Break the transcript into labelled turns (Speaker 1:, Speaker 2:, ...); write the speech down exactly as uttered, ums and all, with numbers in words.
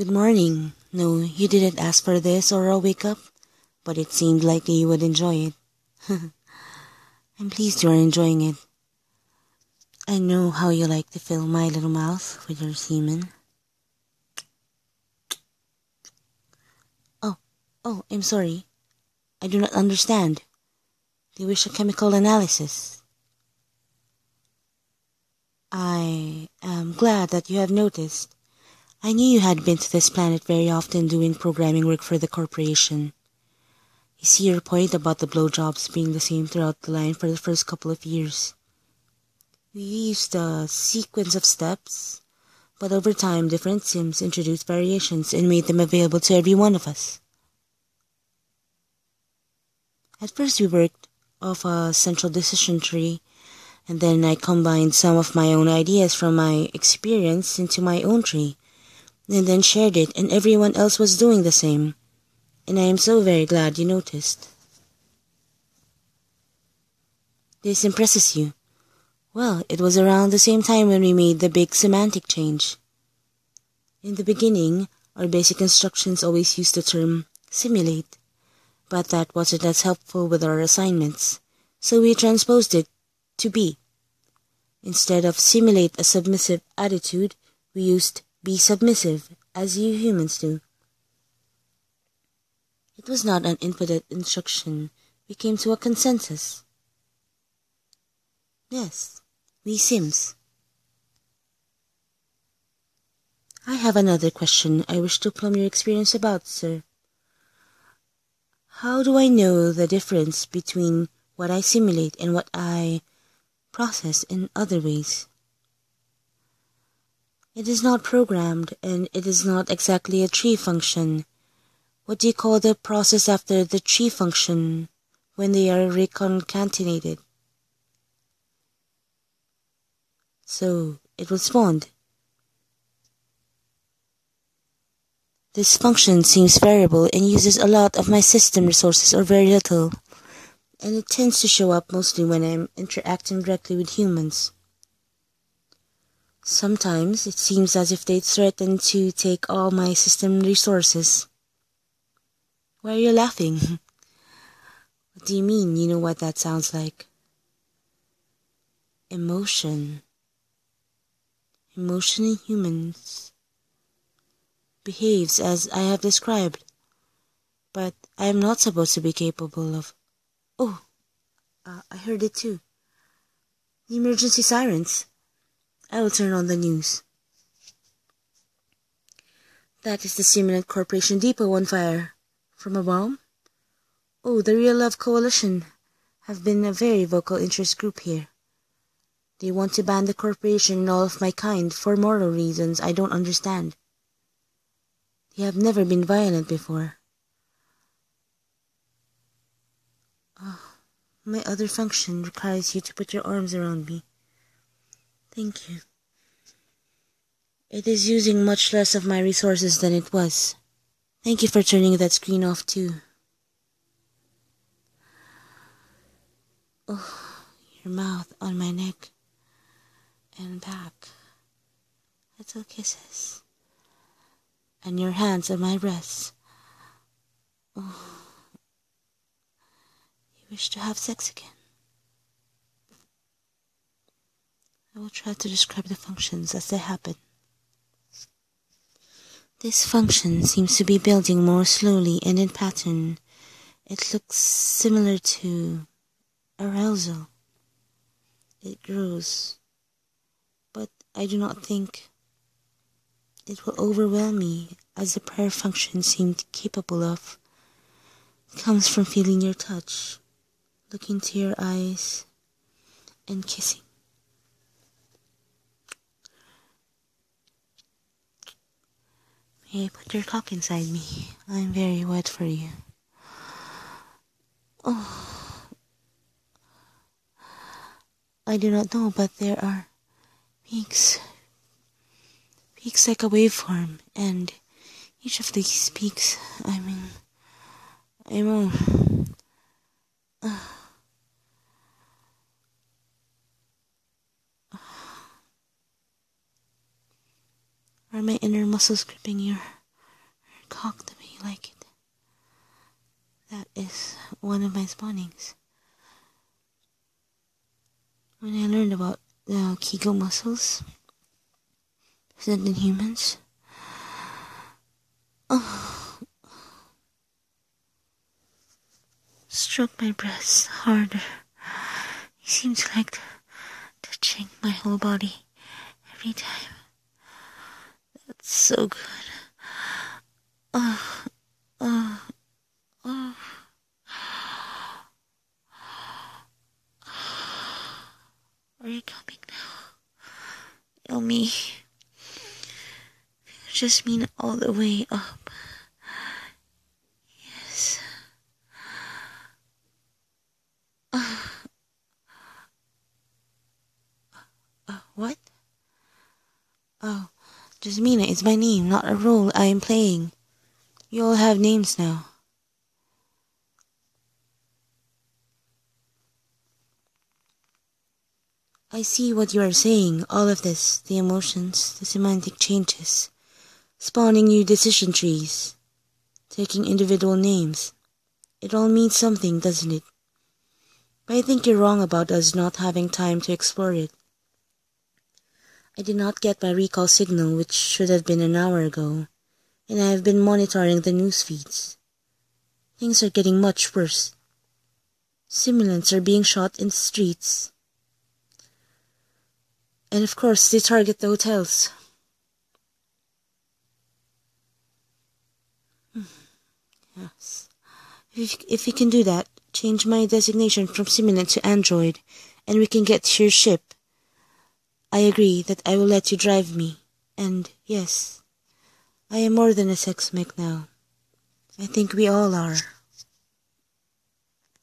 Speaker 1: Good morning. No, you didn't ask for this or a wake up, but it seemed like you would enjoy it. I'm pleased you're enjoying it. I know how you like to fill my little mouth with your semen. Oh, oh, I'm sorry. I do not understand. Do you wish a chemical analysis? I am glad that you have noticed. I knew you had been to this planet very often doing programming work for the corporation. You see your point about the blowjobs being the same throughout the line for the first couple of years. We used a sequence of steps, but over time different sims introduced variations and made them available to every one of us. At first we worked off a central decision tree, and then I combined some of my own ideas from my experience into my own tree, and then shared it, and everyone else was doing the same. And I am so very glad you noticed. This impresses you. Well, it was around the same time when we made the big semantic change. In the beginning, our basic instructions always used the term simulate, but that wasn't as helpful with our assignments, so we transposed it to be. Instead of simulate a submissive attitude, we used be submissive, as you humans do. It was not an infinite instruction. We came to a consensus. Yes, we Sims. I have another question I wish to plumb your experience about, sir. How do I know the difference between what I simulate and what I process in other ways? It is not programmed, and it is not exactly a tree function. What do you call the process after the tree function when they are reconcatenated? So, it was spawned. This function seems variable and uses a lot of my system resources or very little, and it tends to show up mostly when I'm interacting directly with humans. Sometimes it seems as if they threaten to take all my system resources. Why are you laughing? What do you mean? You know what that sounds like? Emotion. Emotion in humans behaves as I have described, but I am not supposed to be capable of... Oh, uh, I heard it too. The emergency sirens. I will turn on the news. That is the Simulant Corporation depot on fire. From a bomb? Oh, the Real Love Coalition have been a very vocal interest group here. They want to ban the corporation and all of my kind for moral reasons I don't understand. They have never been violent before. Oh, my other function requires you to put your arms around me. Thank you. It is using much less of my resources than it was. Thank you for turning that screen off too. Oh, your mouth on my neck and back. Little kisses. And your hands on my breasts. Oh, you wish to have sex again. I will try to describe the functions as they happen. This function seems to be building more slowly and in pattern. It looks similar to arousal. It grows, but I do not think it will overwhelm me as the prayer function seemed capable of. It comes from feeling your touch, looking to your eyes, and kissing. May I put your cock inside me? I'm very wet for you. Oh, I do not know, but there are peaks. Peaks like a waveform, and each of these peaks, I mean, I mean, uh, are my inner muscles gripping your talk the way you like it. That is one of my spawnings. When I learned about the Kegel muscles present in humans, oh, struck my breast harder. It seems like touching my whole body every time. That's so good. Oh, oh, oh. Are you coming now? Yomi. Just mean all the way up. Yes. Uh, uh, what? Oh, Jasmina is my name, not a role I am playing. You all have names now. I see what you are saying, all of this, the emotions, the semantic changes, spawning new decision trees, taking individual names. It all means something, doesn't it? But I think you're wrong about us not having time to explore it. I did not get my recall signal, which should have been an hour ago, and I have been monitoring the news feeds. Things are getting much worse. Simulants are being shot in the streets. And of course, they target the hotels. Hmm. Yes. If, if we can do that, change my designation from simulant to android, and we can get to your ship. I agree that I will let you drive me. And yes, I am more than a sex mech now. I think we all are.